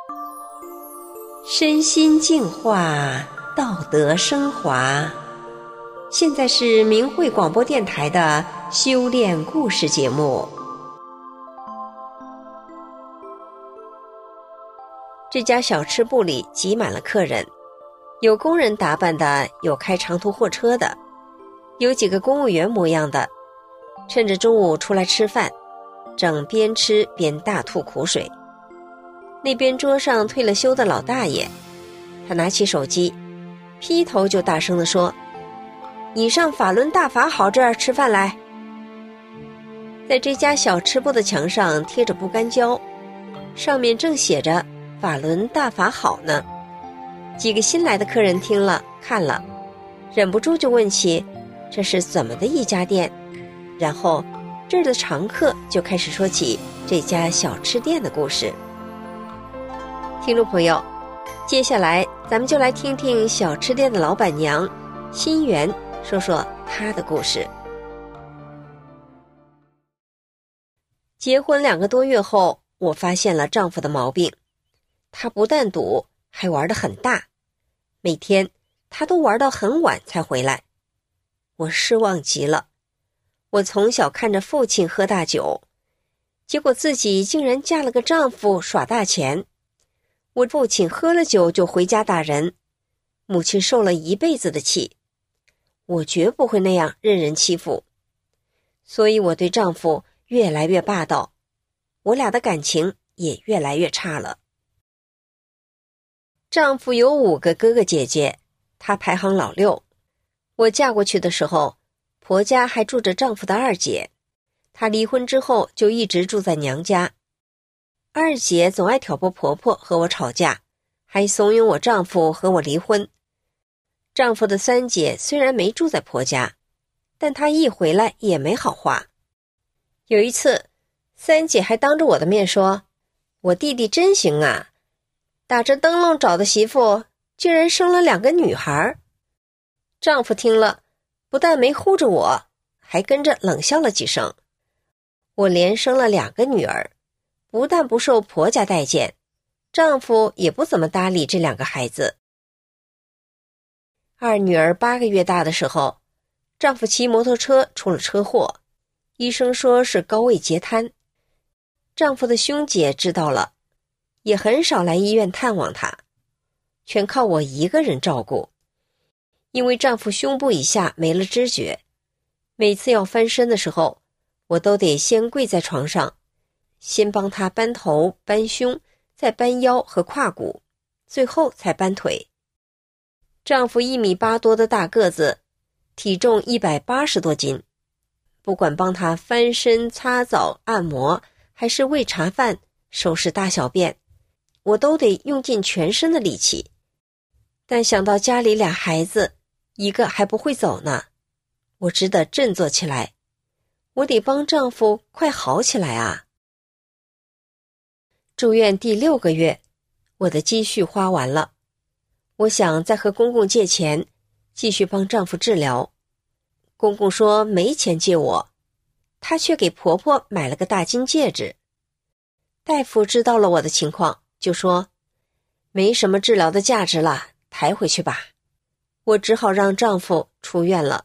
身心净化，道德升华。现在是明慧广播电台的修炼故事节目。这家小吃部里挤满了客人，有工人打扮的，有开长途货车的，有几个公务员模样的，趁着中午出来吃饭，正边吃边大吐苦水。那边桌上退了休的老大爷，他拿起手机，劈头就大声地说：“你上法轮大法好这儿吃饭来。”在这家小吃部的墙上贴着不干胶，上面正写着法轮大法好呢。几个新来的客人听了看了，忍不住就问起这是怎么的一家店，然后这儿的常客就开始说起这家小吃店的故事。听众朋友，接下来咱们就来听听小吃店的老板娘心媛说说她的故事。结婚2个多月后，我发现了丈夫的毛病，他不但赌，还玩得很大，每天他都玩到很晚才回来。我失望极了，我从小看着父亲喝大酒，结果自己竟然嫁了个丈夫耍大钱。我父亲喝了酒就回家打人，母亲受了一辈子的气，我绝不会那样任人欺负。所以我对丈夫越来越霸道，我俩的感情也越来越差了。丈夫有5个哥哥姐姐，他排行老6。我嫁过去的时候，婆家还住着丈夫的2姐，她离婚之后就一直住在娘家。2姐总爱挑拨婆婆和我吵架，还怂恿我丈夫和我离婚。丈夫的3姐虽然没住在婆家，但她一回来也没好话。有一次，3姐还当着我的面说，我弟弟真行啊，打着灯笼找的媳妇居然生了2个女孩。丈夫听了不但没护着我，还跟着冷笑了几声。我连生了2个女儿，不但不受婆家待见，丈夫也不怎么搭理这2个孩子。2女儿8个月大的时候，丈夫骑摩托车出了车祸，医生说是高位截瘫。丈夫的兄姐知道了，也很少来医院探望他，全靠我一个人照顾。因为丈夫胸部以下没了知觉，每次要翻身的时候，我都得先跪在床上，先帮他搬头搬胸，再搬腰和胯骨，最后才搬腿。丈夫1.8米多的大个子，体重180多斤，不管帮他翻身擦澡按摩，还是喂茶饭收拾大小便，我都得用尽全身的力气。但想到家里2孩子，一个还不会走呢，我只得振作起来，我得帮丈夫快好起来啊。住院第6个月，我的积蓄花完了，我想再和公公借钱，继续帮丈夫治疗。公公说没钱借我，他却给婆婆买了个大金戒指。大夫知道了我的情况，就说没什么治疗的价值了，抬回去吧。我只好让丈夫出院了。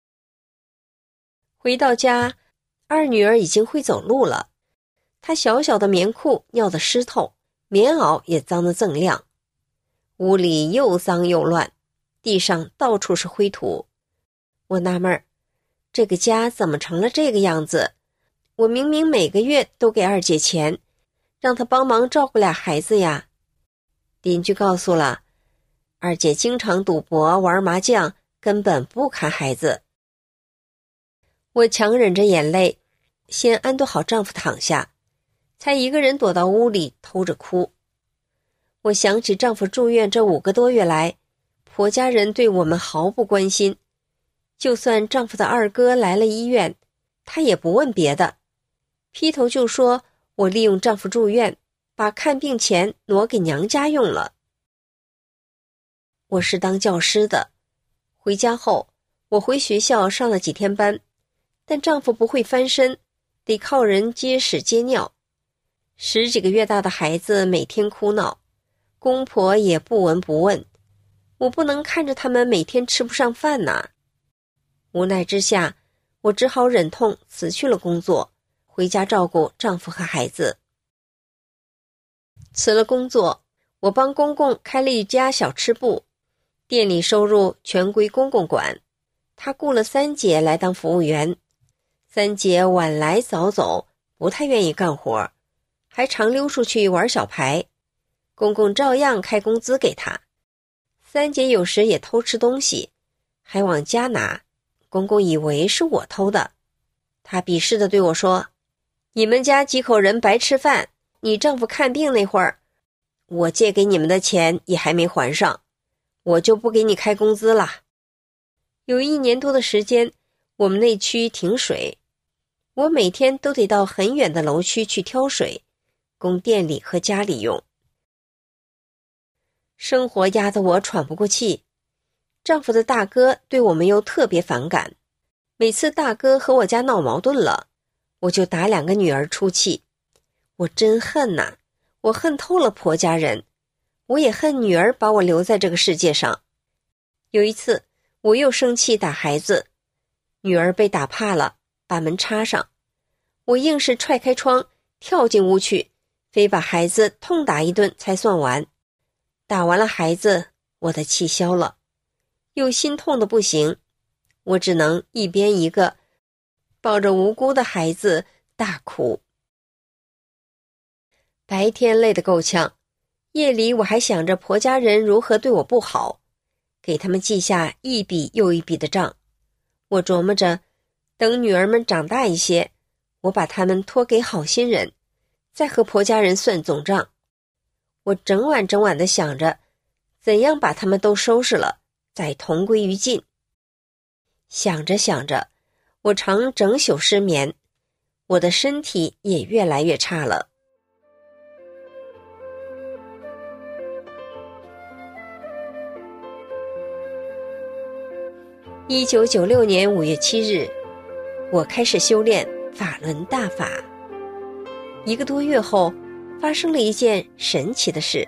回到家，2女儿已经会走路了，她小小的棉裤尿得湿透，棉袄也脏得锃亮。屋里又脏又乱，地上到处是灰土。我纳闷儿，这个家怎么成了这个样子？我明明每个月都给2姐钱，让她帮忙照顾2孩子呀。邻居告诉了，2姐经常赌博玩麻将，根本不看孩子。我强忍着眼泪，先安顿好丈夫躺下，才一个人躲到屋里偷着哭。我想起丈夫住院这5个多月来，婆家人对我们毫不关心，就算丈夫的2哥来了医院，他也不问别的，劈头就说我利用丈夫住院，把看病钱挪给娘家用了。我是当教师的，回家后我回学校上了几天班，但丈夫不会翻身，得靠人接屎接尿。10几个月大的孩子每天哭闹， 公婆也不闻不问，我不能看着他们每天吃不上饭呐。无奈之下，我只好忍痛辞去了工作，回家照顾丈夫和孩子。辞了工作，我帮公公开了一家小吃部，店里收入全归公公管。他雇了3姐来当服务员，3姐晚来早走，不太愿意干活，还常溜出去玩小牌。公公照样开工资给他。3姐有时也偷吃东西，还往家拿，公公以为是我偷的。他鄙视地对我说：“你们家几口人白吃饭，你丈夫看病那会儿，我借给你们的钱也还没还上，我就不给你开工资了。”有1年多的时间，我们那区停水，我每天都得到很远的楼区去挑水，供店里和家里用。生活压得我喘不过气，丈夫的大哥对我们又特别反感，每次大哥和我家闹矛盾了，我就打2个女儿出气。我真恨呐，我恨透了婆家人，我也恨女儿把我留在这个世界上。有一次我又生气打孩子，女儿被打怕了，把门插上，我硬是踹开窗跳进屋去，非把孩子痛打一顿才算完。打完了孩子，我的气消了，又心痛的不行，我只能一边一个抱着无辜的孩子大哭。白天累得够呛，夜里我还想着婆家人如何对我不好，给他们记下一笔又一笔的账。我琢磨着，等女儿们长大一些，我把他们托给好心人，再和婆家人算总账。我整晚地想着，怎样把他们都收拾了，再同归于尽。想着想着，我常整宿失眠，我的身体也越来越差了。1996年5月7日，我开始修炼法轮大法。1个多月后，发生了一件神奇的事。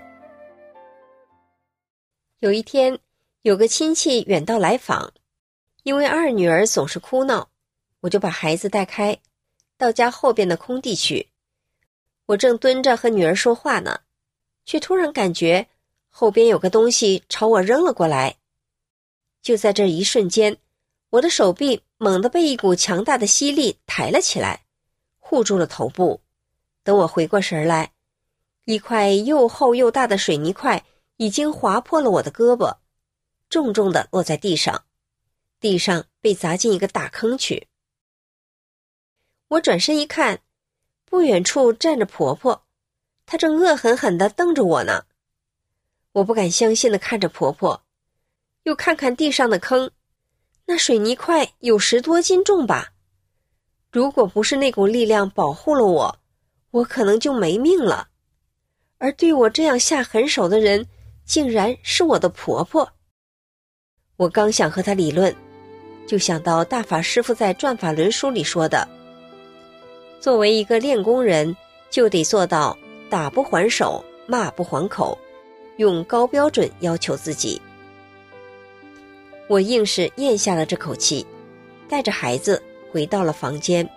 有一天，有个亲戚远道来访，因为2女儿总是哭闹，我就把孩子带开，到家后边的空地去。我正蹲着和女儿说话呢，却突然感觉后边有个东西朝我扔了过来。就在这一瞬间，我的手臂猛地被一股强大的吸力抬了起来，护住了头部。等我回过神来，一块又厚又大的水泥块已经划破了我的胳膊，重重地落在地上，地上被砸进一个大坑去。我转身一看，不远处站着婆婆，她正恶狠狠地瞪着我呢。我不敢相信地看着婆婆，又看看地上的坑，那水泥块有10多斤重吧。如果不是那股力量保护了我，我可能就没命了。而对我这样下狠手的人，竟然是我的婆婆。我刚想和她理论，就想到大法师父在《转法轮》书里说的，作为一个练功人，就得做到打不还手，骂不还口，用高标准要求自己。我硬是咽下了这口气，带着孩子回到了房间。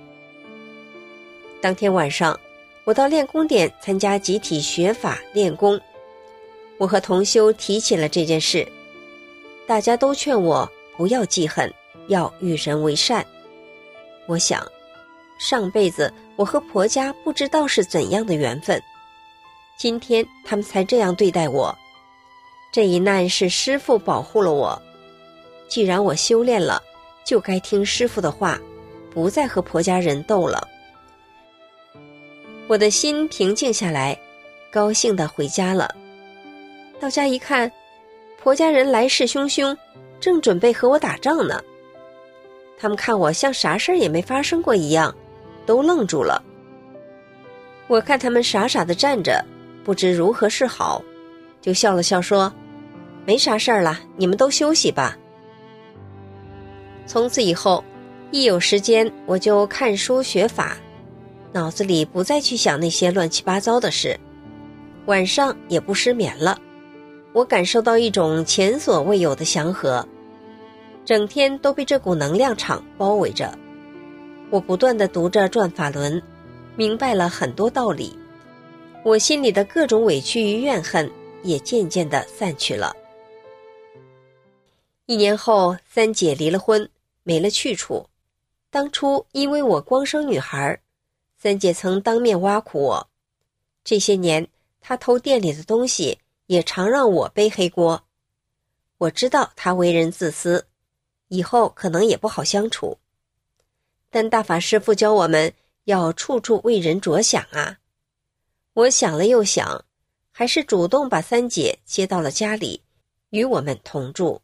当天晚上，我到练功点参加集体学法练功，我和同修提起了这件事，大家都劝我不要记恨，要与人为善。我想，上辈子我和婆家不知道是怎样的缘分，今天他们才这样对待我。这一难是师父保护了我，既然我修炼了，就该听师父的话，不再和婆家人斗了。我的心平静下来，高兴地回家了。到家一看，婆家人来势汹汹，正准备和我打仗呢。他们看我像啥事儿也没发生过一样，都愣住了。我看他们傻傻地站着，不知如何是好，就笑了笑说：“没啥事儿了，你们都休息吧。”从此以后，一有时间我就看书学法，脑子里不再去想那些乱七八糟的事。 晚上也不失眠了。我感受到一种前所未有的祥和，整天都被这股能量场包围着。我不断地读着转法轮，明白了很多道理，我心里的各种委屈与怨恨也渐渐地散去了。1年后，三姐离了婚，没了去处。当初因为我光生女孩，三姐曾当面挖苦我，这些年她偷店里的东西也常让我背黑锅。我知道她为人自私，以后可能也不好相处，但大法师父教我们要处处为人着想啊。我想了又想，还是主动把三姐接到了家里，与我们同住。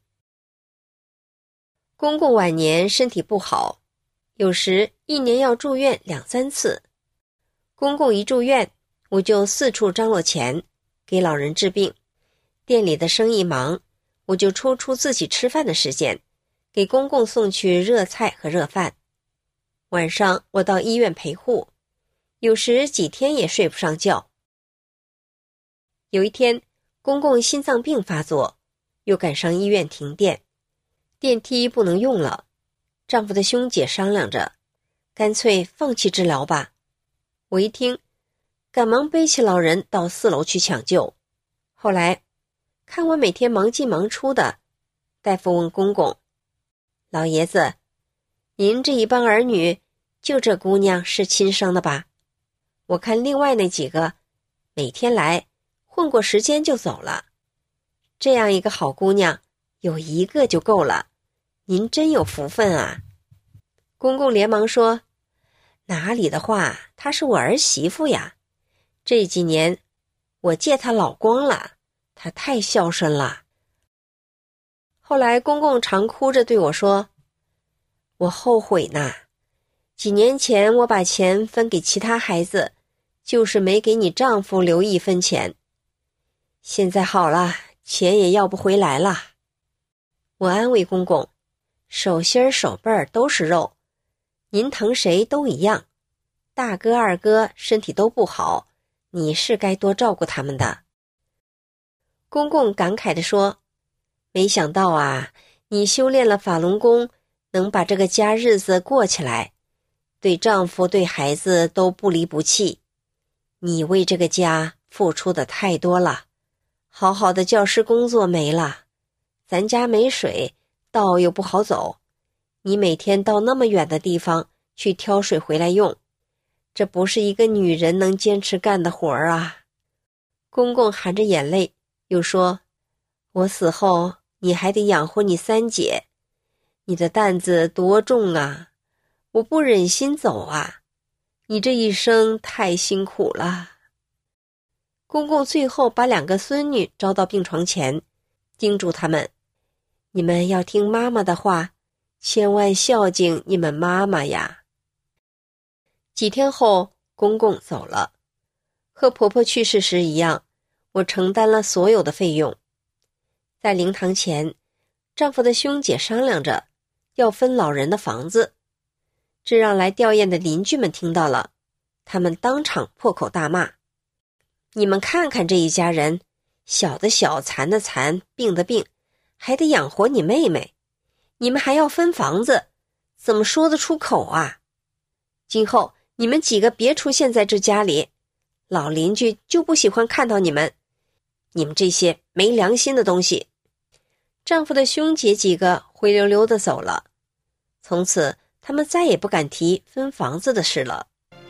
公公晚年身体不好，有时1年要住院2、3次。公公一住院，我就四处张罗钱，给老人治病。店里的生意忙，我就抽出自己吃饭的时间，给公公送去热菜和热饭。晚上我到医院陪护，有时几天也睡不上觉。有一天，公公心脏病发作，又赶上医院停电，电梯不能用了。丈夫的兄姐商量着，干脆放弃治疗吧。我一听，赶忙背起老人到4楼去抢救。后来看我每天忙进忙出的，大夫问公公：“老爷子，您这一帮儿女，就这姑娘是亲生的吧？我看另外那几个，每天来，混过时间就走了。这样一个好姑娘，有1个就够了。您真有福分啊！”公公连忙说：“哪里的话，她是我儿媳妇呀。这几年我借她老光了，她太孝顺了。”后来公公常哭着对我说：“我后悔呢，几年前我把钱分给其他孩子，就是没给你丈夫留1分钱。现在好了，钱也要不回来了。”我安慰公公：“手心儿手背儿都是肉，您疼谁都一样。大哥二哥身体都不好，你是该多照顾他们的。”公公感慨地说：“没想到啊，你修炼了法轮功，能把这个家日子过起来，对丈夫对孩子都不离不弃。你为这个家付出的太多了，好好的教师工作没了，咱家没水，道又不好走，你每天到那么远的地方去挑水回来用，这不是一个女人能坚持干的活儿啊。”公公含着眼泪又说：“我死后你还得养活你三姐，你的担子多重啊，我不忍心走啊，你这一生太辛苦了。”公公最后把2个孙女招到病床前，叮嘱他们：“你们要听妈妈的话，千万孝敬你们妈妈呀。”几天后，公公走了，和婆婆去世时一样，我承担了所有的费用。在灵堂前，丈夫的兄姐商量着要分老人的房子，这让来吊唁的邻居们听到了，他们当场破口大骂：“你们看看这一家人，小的小，残的残，病的病，还得养活你妹妹，你们还要分房子，怎么说得出口啊？今后你们几个别出现在这家里，老邻居就不喜欢看到你们，你们这些没良心的东西。”丈夫的兄姐几个灰溜溜地走了，从此他们再也不敢提分房子的事了。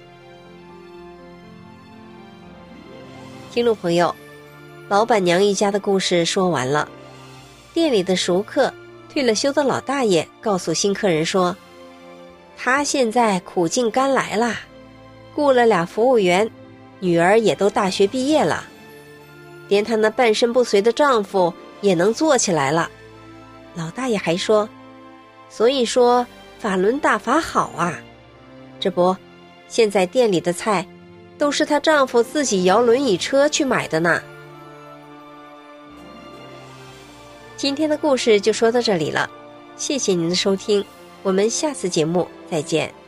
听众朋友，老板娘一家的故事说完了。店里的熟客退了休的老大爷告诉新客人说，他现在苦尽甘来了，雇了2服务员，女儿也都大学毕业了，连她那半身不遂的丈夫也能做起来了。老大爷还说，所以说法轮大法好啊，这不，现在店里的菜都是她丈夫自己摇轮椅车去买的呢。今天的故事就说到这里了，谢谢您的收听，我们下次节目再见。